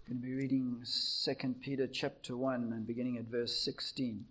I'm going to be reading 2 Peter chapter 1 and beginning at verse 16.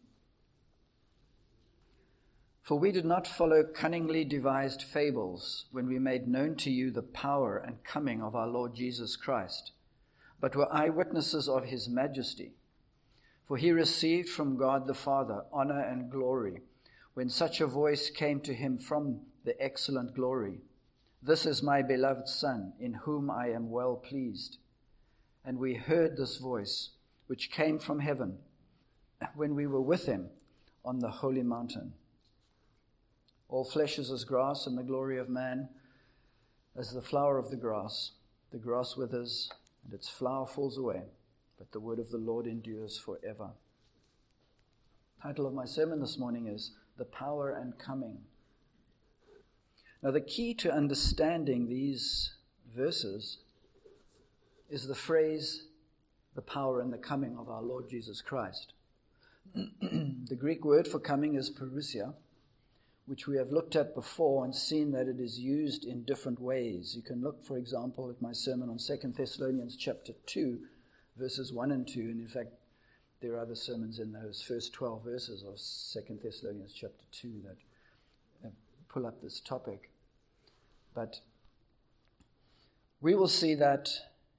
For we did not follow cunningly devised fables when we made known to you the power and coming of our Lord Jesus Christ, but were eyewitnesses of his majesty. For he received from God the Father honor and glory when such a voice came to him from the excellent glory. This is my beloved Son, in whom I am well pleased. And we heard this voice, which came from heaven, when we were with him on the holy mountain. All flesh is as grass, and the glory of man as the flower of the grass. The grass withers, and its flower falls away, but the word of the Lord endures forever. The title of my sermon this morning is The Power and Coming. Now, the key to understanding these verses is the phrase, the power and the coming of our Lord Jesus Christ. The Greek word for coming is parousia, which we have looked at before and seen that it is used in different ways. You can look, for example, at my sermon on 2 Thessalonians chapter 2, verses 1 and 2. And in fact, there are other sermons in those first 12 verses of 2 Thessalonians chapter 2 that pull up this topic. But we will see that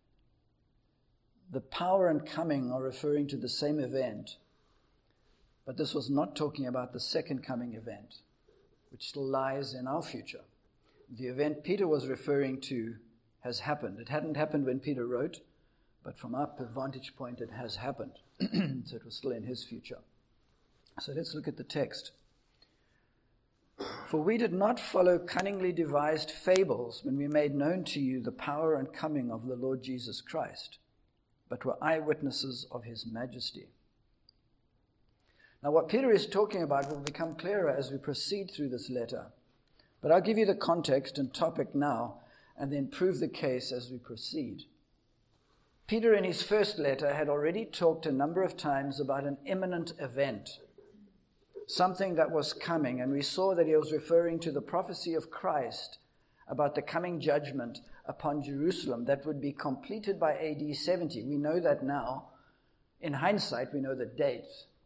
the power and coming are referring to the same event, but this was not talking about the second coming event, which still lies in our future. The event Peter was referring to has happened. It hadn't happened when Peter wrote, but from our vantage point, it has happened. So it was still in his future. So let's look at the text. For we did not follow cunningly devised fables when we made known to you the power and coming of the Lord Jesus Christ, but were eyewitnesses of his majesty. Now, what Peter is talking about will become clearer as we proceed through this letter. But I'll give you the context and topic now, and then prove the case as we proceed. Peter, in his first letter, had already talked a number of times about an imminent event, something that was coming, and we saw that he was referring to the prophecy of Christ about the coming judgment upon Jerusalem that would be completed by AD 70. We know that now. In hindsight, we know the date.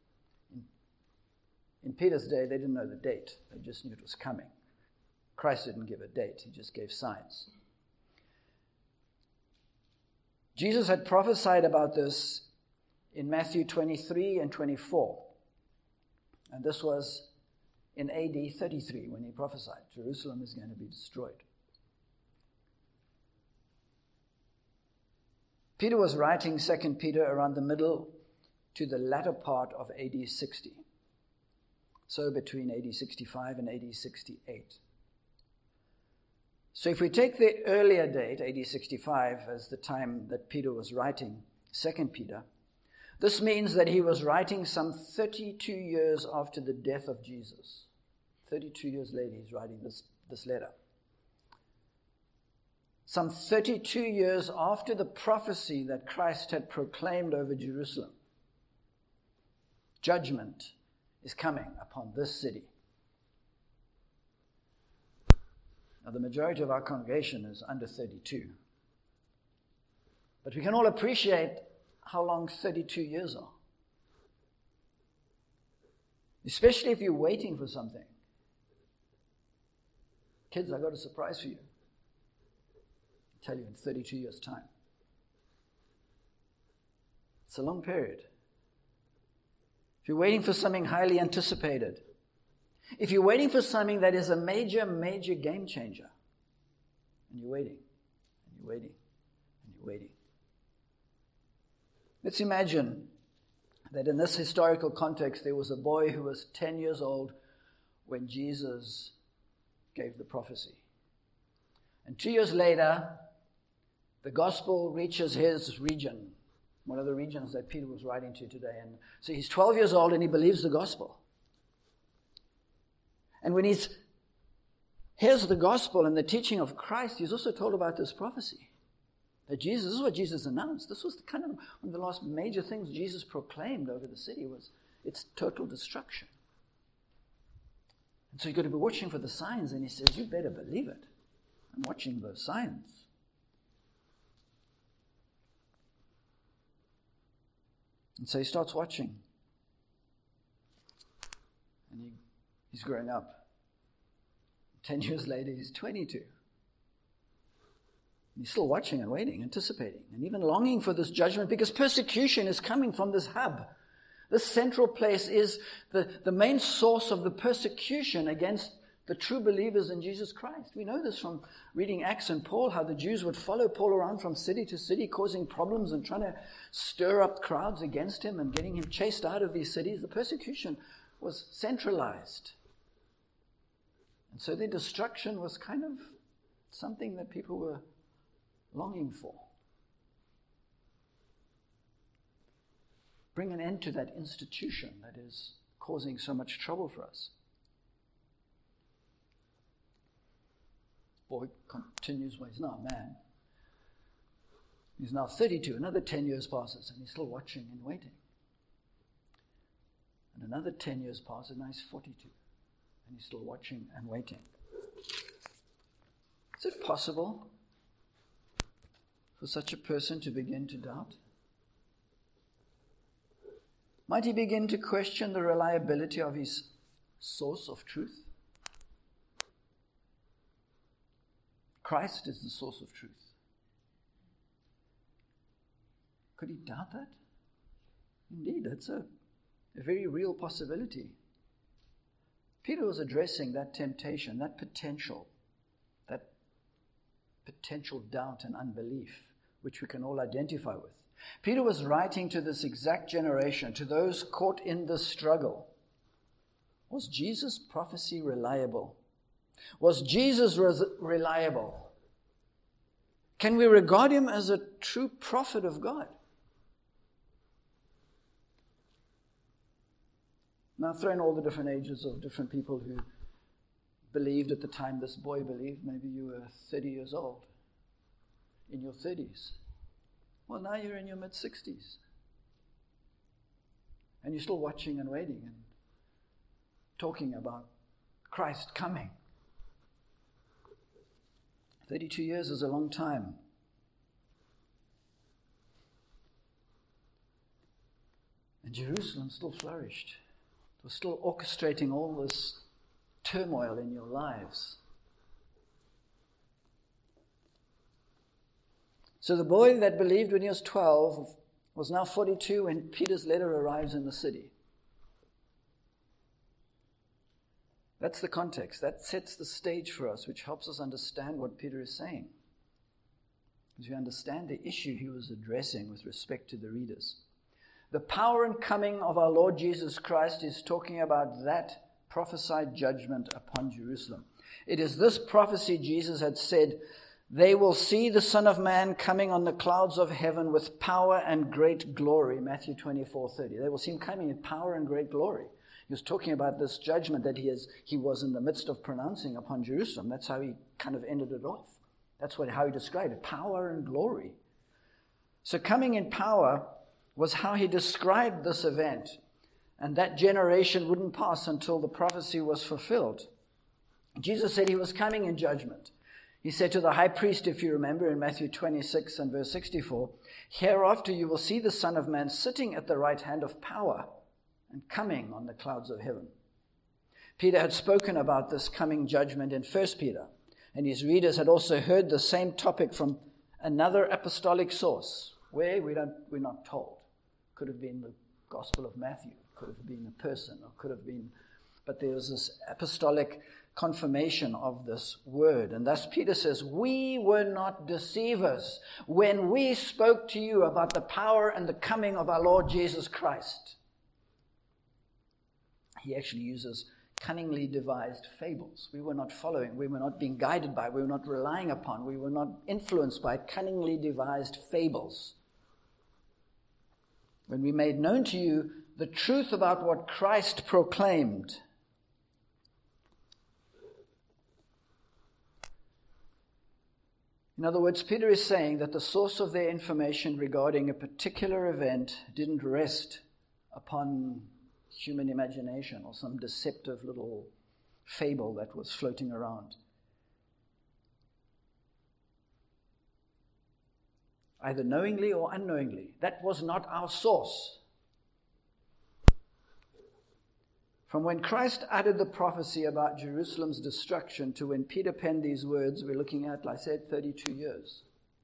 In Peter's day, they didn't know the date. They just knew it was coming. Christ didn't give a date. He just gave signs. Jesus had prophesied about this in Matthew 23 and 24. And this was in AD 33 when he prophesied. Jerusalem is going to be destroyed. Peter was writing 2 Peter around the middle to the latter part of AD 60. So between AD 65 and AD 68. So if we take the earlier date, AD 65, as the time that Peter was writing 2 Peter, this means that he was writing some 32 years after the death of Jesus. 32 years later, he's writing this letter. Some 32 years after the prophecy that Christ had proclaimed over Jerusalem. Judgment is coming upon this city. Now, the majority of our congregation is under 32. But we can all appreciate how long 32 years are. Especially if you're waiting for something. Kids, I've got a surprise for you. I'll tell you in 32 years' time. It's a long period. If you're waiting for something highly anticipated, if you're waiting for something that is a major, major game changer, and you're waiting, and you're waiting, and you're waiting. Let's imagine that in this historical context, there was a boy who was 10 years old when Jesus gave the prophecy. And 2 years later, the gospel reaches his region, one of the regions that Peter was writing to today. And so he's 12 years old and he believes the gospel. And when he hears the gospel and the teaching of Christ, he's also told about this prophecy. That Jesus, this is what Jesus announced. This was kind of one of the last major things Jesus proclaimed over the city was its total destruction. And so you've got to be watching for the signs. And he says, you better believe it. I'm watching those signs. And so he starts watching. And he's growing up. 10 years later, he's 22. And he's still watching and waiting, anticipating, and even longing for this judgment, because persecution is coming from this hub. This central place is the main source of the persecution against the true believers in Jesus Christ. We know this from reading Acts and Paul, how the Jews would follow Paul around from city to city, causing problems and trying to stir up crowds against him and getting him chased out of these cities. The persecution was centralized. And so their destruction was kind of something that people were longing for. Bring an end to that institution that is causing so much trouble for us. Boy continues, well, he's now a man. He's now 32. Another 10 years passes, and he's still watching and waiting. And another 10 years passes, and now he's 42. And he's still watching and waiting. Is it possible for such a person to begin to doubt? Might he begin to question the reliability of his source of truth? Christ is the source of truth. Could he doubt that? Indeed, that's a very real possibility. Peter was addressing that temptation, that potential doubt and unbelief, which we can all identify with. Peter was writing to this exact generation, to those caught in this struggle. Was Jesus' prophecy reliable? Was Jesus reliable? Can we regard him as a true prophet of God? Now, throw in all the different ages of different people who believed at the time this boy believed. Maybe you were 30 years old, in your 30s. Well, now you're in your mid-60s. And you're still watching and waiting and talking about Christ coming. 32 years is a long time. And Jerusalem still flourished. It was still orchestrating all this turmoil in your lives. So the boy that believed when he was 12 was now 42 when Peter's letter arrives in the city. That's the context. That sets the stage for us, which helps us understand what Peter is saying. Because we understand the issue he was addressing with respect to the readers. The power and coming of our Lord Jesus Christ is talking about that prophesied judgment upon Jerusalem. It is this prophecy Jesus had said, they will see the Son of Man coming on the clouds of heaven with power and great glory. Matthew 24:30. They will see him coming in power and great glory. He was talking about this judgment that he was in the midst of pronouncing upon Jerusalem. That's how he kind of ended it off. That's how he described it, power and glory. So coming in power was how he described this event. And that generation wouldn't pass until the prophecy was fulfilled. Jesus said he was coming in judgment. He said to the high priest, if you remember, in Matthew 26 and verse 64, hereafter you will see the Son of Man sitting at the right hand of power and coming on the clouds of heaven. Peter had spoken about this coming judgment in 1 Peter, and his readers had also heard the same topic from another apostolic source, where we're not told. Could have been the Gospel of Matthew, could have been a person, or could have been, but there was this apostolic confirmation of this word. And thus Peter says, we were not deceivers when we spoke to you about the power and the coming of our Lord Jesus Christ. He actually uses cunningly devised fables. We were not following, we were not being guided by, we were not relying upon, we were not influenced by cunningly devised fables. When we made known to you the truth about what Christ proclaimed. In other words, Peter is saying that the source of their information regarding a particular event didn't rest upon human imagination or some deceptive little fable that was floating around. Either knowingly or unknowingly. That was not our source. From when Christ uttered the prophecy about Jerusalem's destruction to when Peter penned these words, we're looking at, like I said, 32 years.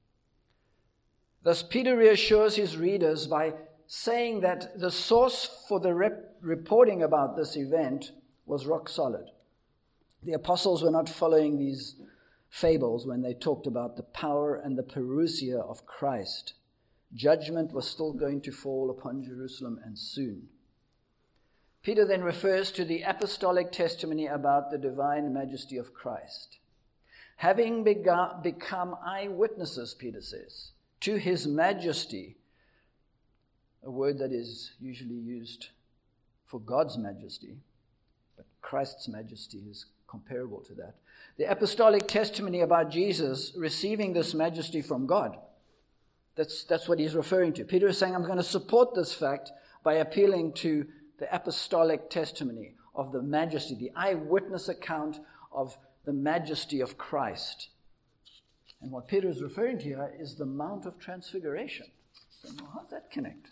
Thus, Peter reassures his readers by saying that the source for the reporting about this event was rock solid. The apostles were not following these fables when they talked about the power and the parousia of Christ. Judgment was still going to fall upon Jerusalem, and soon. Peter then refers to the apostolic testimony about the divine majesty of Christ. Having become eyewitnesses, Peter says, to his majesty, a word that is usually used for God's majesty, but Christ's majesty is comparable to that. The apostolic testimony about Jesus receiving this majesty from God, that's what he's referring to. Peter is saying, I'm going to support this fact by appealing to the apostolic testimony of the majesty, the eyewitness account of the majesty of Christ. And what Peter is referring to here is the Mount of Transfiguration. So, well, how does that connect?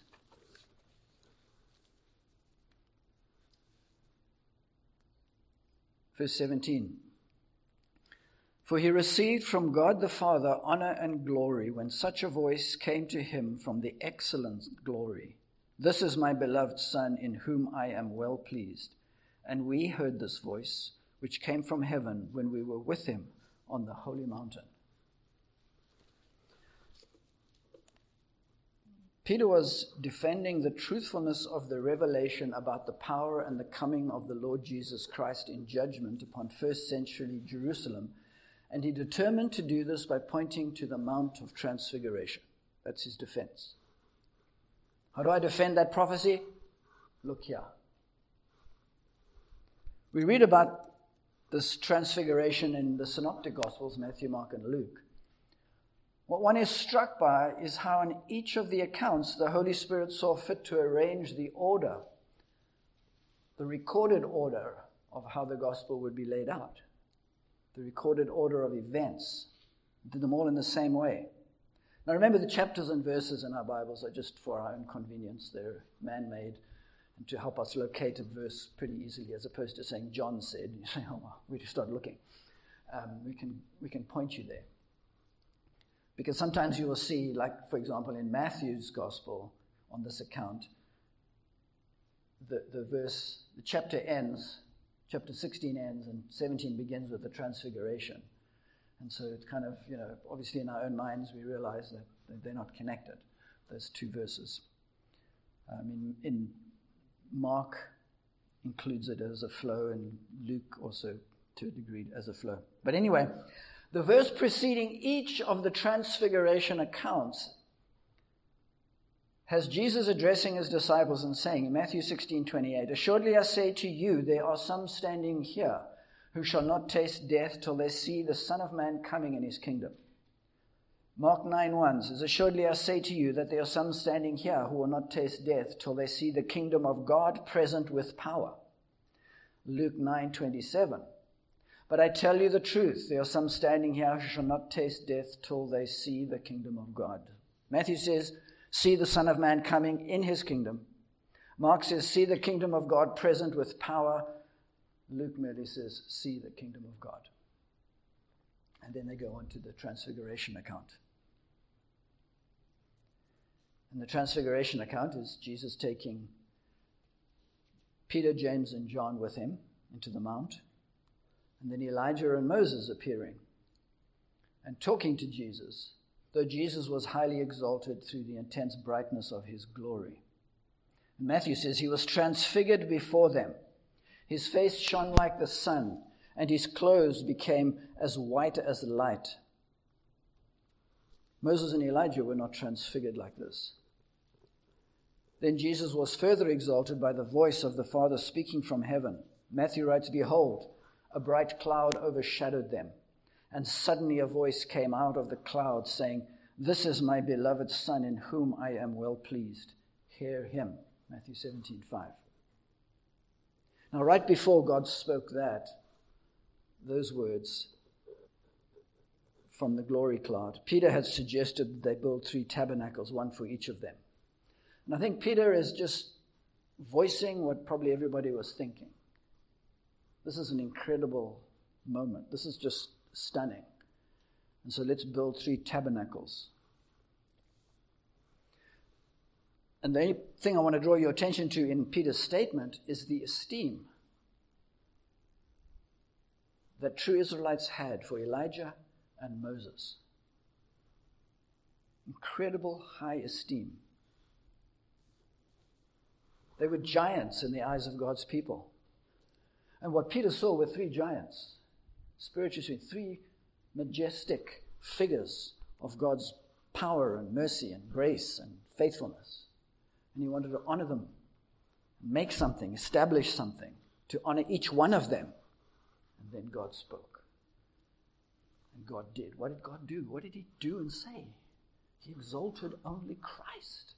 Verse 17. For he received from God the Father honor and glory when such a voice came to him from the excellent glory. This is my beloved Son, in whom I am well pleased. And we heard this voice, which came from heaven when we were with him on the holy mountain. Peter was defending the truthfulness of the revelation about the power and the coming of the Lord Jesus Christ in judgment upon first century Jerusalem, and he determined to do this by pointing to the Mount of Transfiguration. That's his defense. How do I defend that prophecy? Look here. We read about this transfiguration in the Synoptic Gospels, Matthew, Mark, and Luke. What one is struck by is how in each of the accounts the Holy Spirit saw fit to arrange the order, the recorded order of how the gospel would be laid out, the recorded order of events. He did them all in the same way. Now remember, the chapters and verses in our Bibles are just for our own convenience. They're man-made and to help us locate a verse pretty easily, as opposed to saying John said. You say, oh, well, we just start looking. We can point you there. Because sometimes you will see, like, for example, in Matthew's Gospel, on this account, the chapter ends, chapter 16 ends, and 17 begins with the Transfiguration. And so it's kind of, obviously in our own minds we realize that they're not connected, those two verses. In Mark includes it as a flow, and Luke also to a degree as a flow. But anyway, the verse preceding each of the Transfiguration accounts has Jesus addressing his disciples and saying, in Matthew 16:28, assuredly I say to you, there are some standing here who shall not taste death till they see the Son of Man coming in his kingdom. Mark 9:1 says, assuredly I say to you that there are some standing here who will not taste death till they see the kingdom of God present with power. Luke 9:27, but I tell you the truth, there are some standing here who shall not taste death till they see the kingdom of God. Matthew says, see the Son of Man coming in his kingdom. Mark says, see the kingdom of God present with power. Luke merely says, see the kingdom of God. And then they go on to the Transfiguration account. And the Transfiguration account is Jesus taking Peter, James, and John with him into the mount. And then Elijah and Moses appearing and talking to Jesus, though Jesus was highly exalted through the intense brightness of his glory. And Matthew says he was transfigured before them. His face shone like the sun, and his clothes became as white as light. Moses and Elijah were not transfigured like this. Then Jesus was further exalted by the voice of the Father speaking from heaven. Matthew writes, behold, a bright cloud overshadowed them, and suddenly a voice came out of the cloud saying, this is my beloved Son, in whom I am well pleased. Hear him. Matthew 17:5. Now, right before God spoke those words from the glory cloud, Peter had suggested that they build 3 tabernacles, one for each of them. And I think Peter is just voicing what probably everybody was thinking. This is an incredible moment. This is just stunning. And so let's build 3 tabernacles. And the only thing I want to draw your attention to in Peter's statement is the esteem that true Israelites had for Elijah and Moses. Incredible high esteem. They were giants in the eyes of God's people. And what Peter saw were 3 giants, spiritually, 3 majestic figures of God's power and mercy and grace and faithfulness. And he wanted to honor them, make something, establish something, to honor each one of them. And then God spoke. And God did. What did God do? What did he do and say? He exalted only Christ.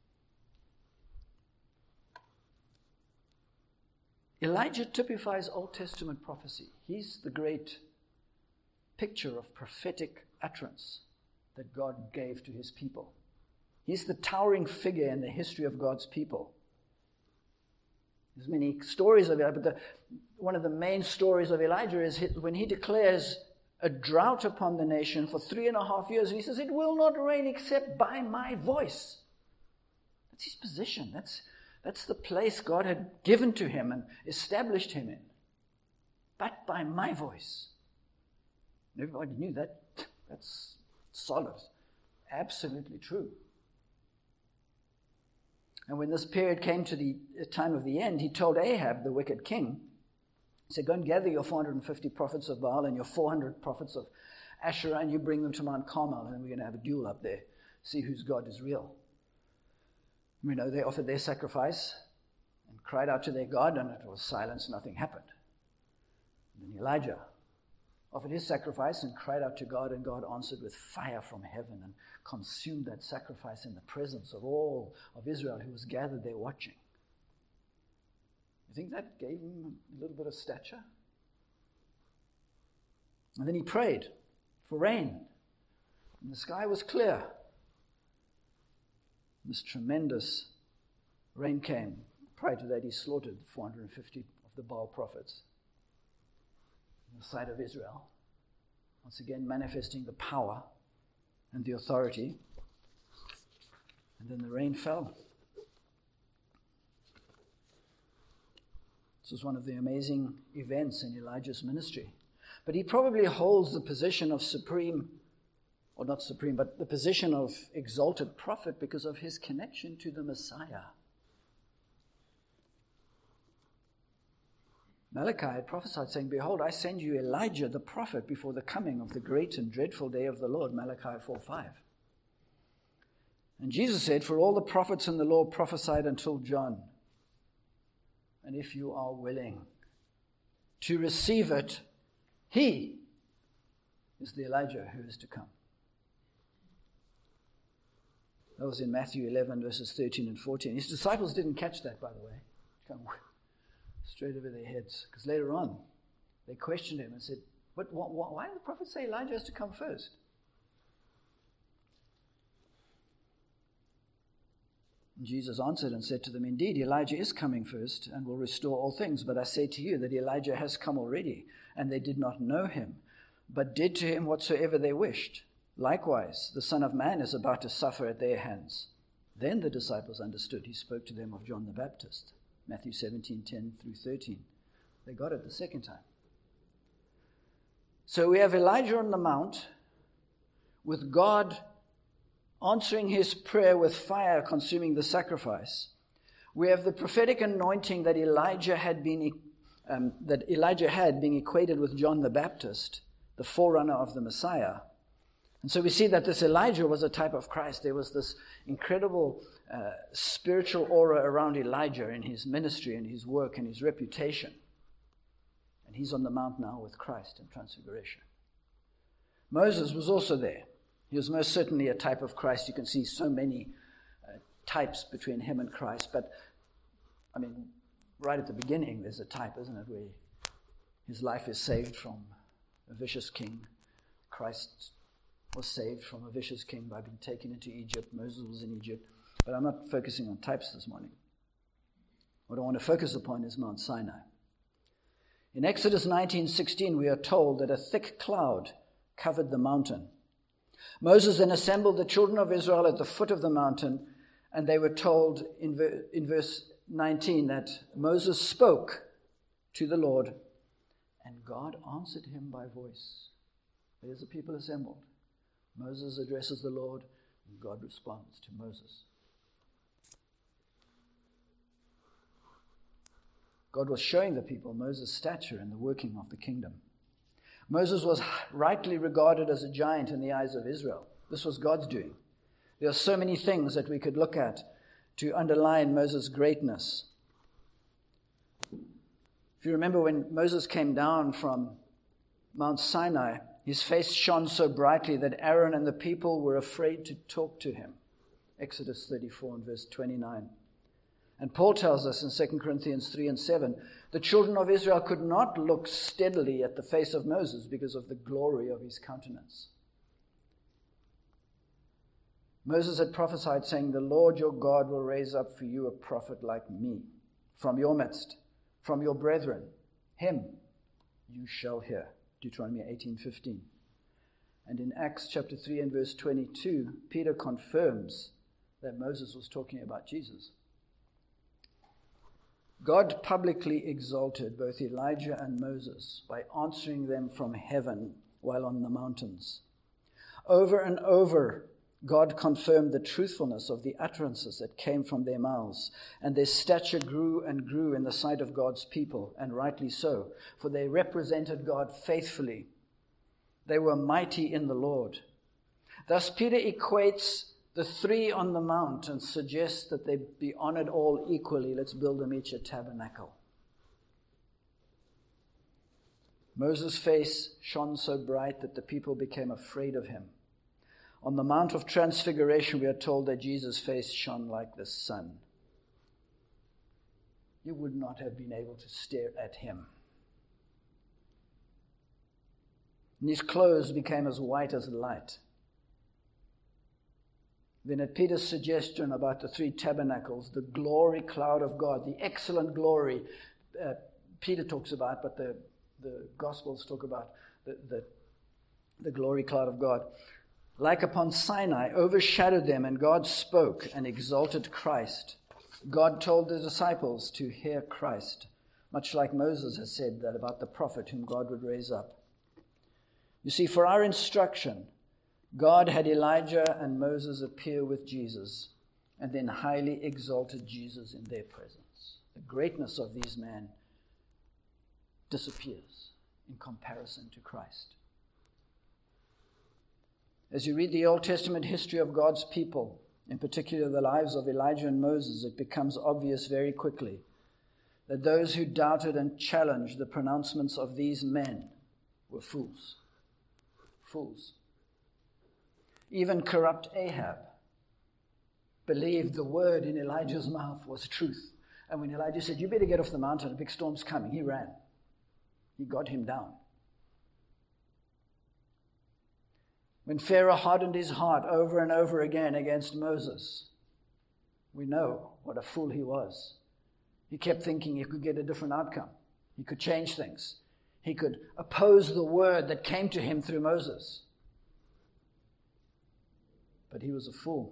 Elijah typifies Old Testament prophecy. He's the great picture of prophetic utterance that God gave to his people. He's the towering figure in the history of God's people. There's many stories of it, but one of the main stories of Elijah is when he declares a drought upon the nation for 3.5 years, and he says, it will not rain except by my voice. That's his position. That's the place God had given to him and established him in. But by my voice. And everybody knew that. That's solid. Absolutely true. And when this period came to the time of the end, he told Ahab, the wicked king, he said, go and gather your 450 prophets of Baal and your 400 prophets of Asherah, and you bring them to Mount Carmel, and we're going to have a duel up there, see whose God is real. We know they offered their sacrifice and cried out to their God, and it was silence, nothing happened. And then Elijah offered his sacrifice and cried out to God, and God answered with fire from heaven and consumed that sacrifice in the presence of all of Israel who was gathered there watching. You think that gave him a little bit of stature? And then he prayed for rain, and the sky was clear. This tremendous rain came. Prior to that, he slaughtered 450 of the Baal prophets on the side of Israel, once again manifesting the power and the authority. And then the rain fell. This was one of the amazing events in Elijah's ministry. But he probably holds the position of supreme, or not supreme, but the position of exalted prophet because of his connection to the Messiah. Malachi had prophesied, saying, behold, I send you Elijah the prophet before the coming of the great and dreadful day of the Lord, Malachi 4:5. And Jesus said, for all the prophets in the law prophesied until John. And if you are willing to receive it, he is the Elijah who is to come. That was in Matthew 11, verses 13 and 14. His disciples didn't catch that, by the way. Come straight over their heads. Because later on, they questioned him and said, why did the prophet say Elijah has to come first? And Jesus answered and said to them, indeed, Elijah is coming first and will restore all things. But I say to you that Elijah has come already, and they did not know him, but did to him whatsoever they wished. Likewise, the Son of Man is about to suffer at their hands. Then the disciples understood. He spoke to them of John the Baptist. Matthew 17:10 through 13. They got it the second time. So we have Elijah on the mount with God answering his prayer with fire consuming the sacrifice. We have the prophetic anointing that Elijah had been equated with John the Baptist, the forerunner of the Messiah. And so we see that this Elijah was a type of Christ. There was this incredible spiritual aura around Elijah in his ministry and his work and his reputation. And he's on the mount now with Christ in Transfiguration. Moses was also there. He was most certainly a type of Christ. You can see so many types between him and Christ. But, I mean, right at the beginning, there's a type, isn't it, where his life is saved from a vicious king. Christ was saved from a vicious king by being taken into Egypt. Moses was in Egypt. But I'm not focusing on types this morning. What I want to focus upon is Mount Sinai. In Exodus 19:16, we are told that a thick cloud covered the mountain. Moses then assembled the children of Israel at the foot of the mountain, and they were told in verse 19 that Moses spoke to the Lord, and God answered him by voice. There's the people assembled. Moses addresses the Lord, and God responds to Moses. God was showing the people Moses' stature and the working of the kingdom. Moses was rightly regarded as a giant in the eyes of Israel. This was God's doing. There are so many things that we could look at to underline Moses' greatness. If you remember when Moses came down from Mount Sinai, his face shone so brightly that Aaron and the people were afraid to talk to him. Exodus 34 and verse 29. And Paul tells us in 2 Corinthians 3 and 7, the children of Israel could not look steadily at the face of Moses because of the glory of his countenance. Moses had prophesied, saying, the Lord your God will raise up for you a prophet like me, from your midst, from your brethren. Him you shall hear. Deuteronomy 18:15. And in Acts chapter 3 and verse 22, Peter confirms that Moses was talking about Jesus. God publicly exalted both Elijah and Moses by answering them from heaven while on the mountains. Over and over, God confirmed the truthfulness of the utterances that came from their mouths, and their stature grew and grew in the sight of God's people, and rightly so, for they represented God faithfully. They were mighty in the Lord. Thus, Peter equates the three on the mount and suggests that they be honored all equally. Let's build them each a tabernacle. Moses' face shone so bright that the people became afraid of him. On the Mount of Transfiguration, we are told that Jesus' face shone like the sun. You would not have been able to stare at him. And his clothes became as white as light. Then at Peter's suggestion about the three tabernacles, the glory cloud of God, the excellent glory Peter talks about, but the Gospels talk about the glory cloud of God, like upon Sinai, overshadowed them, and God spoke and exalted Christ. God told the disciples to hear Christ, much like Moses has said that about the prophet whom God would raise up. You see, for our instruction, God had Elijah and Moses appear with Jesus and then highly exalted Jesus in their presence. The greatness of these men disappears in comparison to Christ. As you read the Old Testament history of God's people, in particular the lives of Elijah and Moses, it becomes obvious very quickly that those who doubted and challenged the pronouncements of these men were fools. Fools. Even corrupt Ahab believed the word in Elijah's mouth was truth. And when Elijah said, you better get off the mountain, a big storm's coming, he ran. He got him down. When Pharaoh hardened his heart over and over again against Moses, we know what a fool he was. He kept thinking he could get a different outcome. He could change things. He could oppose the word that came to him through Moses. But he was a fool.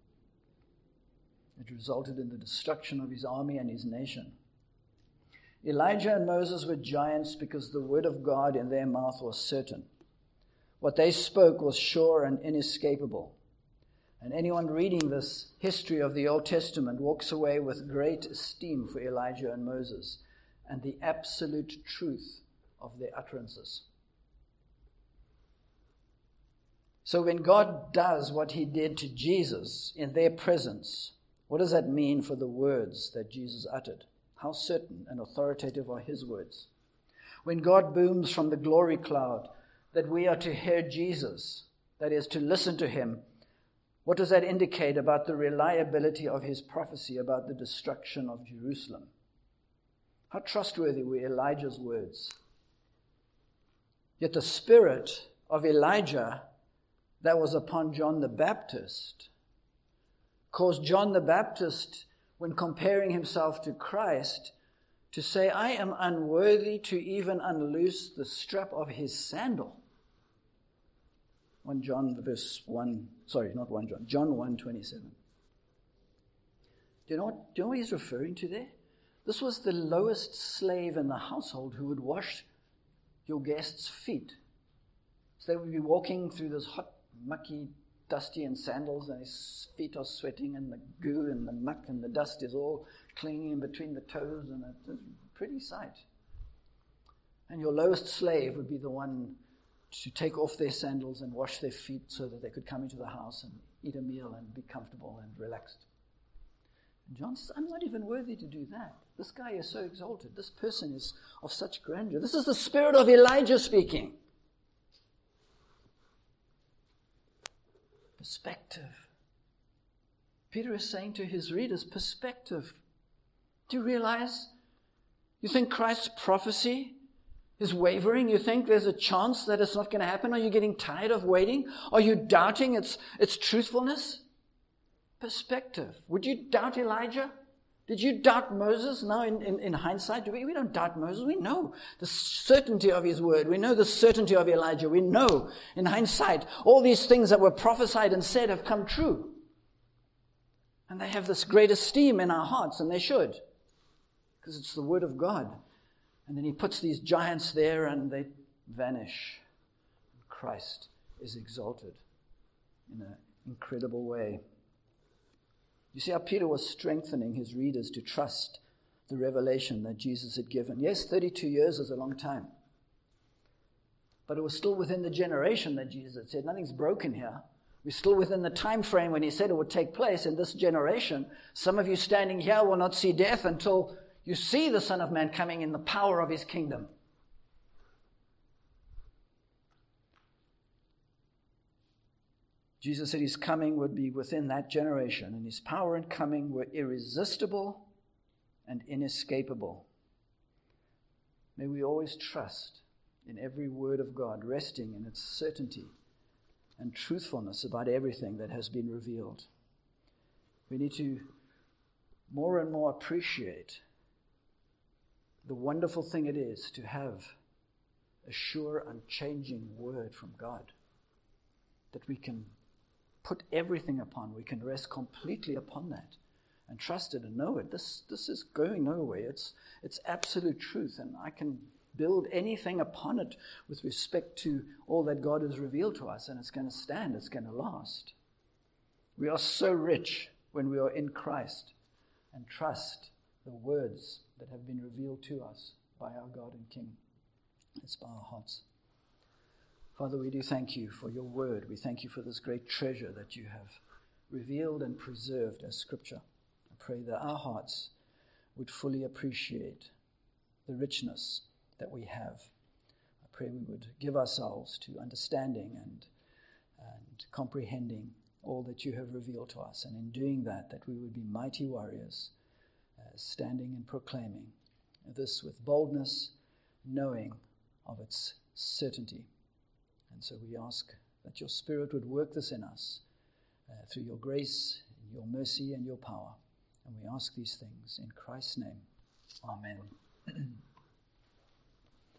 It resulted in the destruction of his army and his nation. Elijah and Moses were giants because the word of God in their mouth was certain. What they spoke was sure and inescapable. And anyone reading this history of the Old Testament walks away with great esteem for Elijah and Moses and the absolute truth of their utterances. So when God does what he did to Jesus in their presence, what does that mean for the words that Jesus uttered? How certain and authoritative are his words? When God booms from the glory cloud that we are to hear Jesus, that is, to listen to him, what does that indicate about the reliability of his prophecy about the destruction of Jerusalem? How trustworthy were Elijah's words? Yet the spirit of Elijah that was upon John the Baptist caused John the Baptist, when comparing himself to Christ, to say, I am unworthy to even unloose the strap of his sandal. John 1:27. Do you know what he's referring to there? This was the lowest slave in the household who would wash your guests' feet. So they would be walking through this hot, mucky, dusty in sandals, and his feet are sweating, and the goo and the muck and the dust is all clinging in between the toes, and it's a pretty sight. And your lowest slave would be the one to take off their sandals and wash their feet so that they could come into the house and eat a meal and be comfortable and relaxed. And John says, I'm not even worthy to do that. This guy is so exalted. This person is of such grandeur. This is the spirit of Elijah speaking. Perspective. Peter is saying to his readers, perspective. Do you realize? You think Christ's prophecy is wavering? You think there's a chance that it's not going to happen? Are you getting tired of waiting? Are you doubting its truthfulness? Perspective. Would you doubt Elijah? Did you doubt Moses? Now in hindsight, we don't doubt Moses. We know the certainty of his word. We know the certainty of Elijah. We know in hindsight all these things that were prophesied and said have come true. And they have this great esteem in our hearts, and they should, because it's the word of God. And then he puts these giants there and they vanish. Christ is exalted in an incredible way. You see how Peter was strengthening his readers to trust the revelation that Jesus had given. Yes, 32 years is a long time. But it was still within the generation that Jesus had said, nothing's broken here. We're still within the time frame when he said it would take place in this generation. Some of you standing here will not see death until you see the Son of Man coming in the power of his kingdom. Jesus said his coming would be within that generation, and his power and coming were irresistible and inescapable. May we always trust in every word of God, resting in its certainty and truthfulness about everything that has been revealed. We need to more and more appreciate the wonderful thing it is to have a sure, unchanging word from God that we can put everything upon. We can rest completely upon that and trust it and know it. This is going nowhere. It's absolute truth, and I can build anything upon it with respect to all that God has revealed to us, and it's going to stand, it's going to last. We are so rich when we are in Christ and trust the words that have been revealed to us by our God and King. Let's bow our hearts. Father, we do thank you for your word. We thank you for this great treasure that you have revealed and preserved as Scripture. I pray that our hearts would fully appreciate the richness that we have. I pray we would give ourselves to understanding and comprehending all that you have revealed to us. And in doing that we would be mighty warriors, standing and proclaiming this with boldness, knowing of its certainty. And so we ask that your Spirit would work this in us through your grace, your mercy, and your power. And we ask these things in Christ's name. Amen.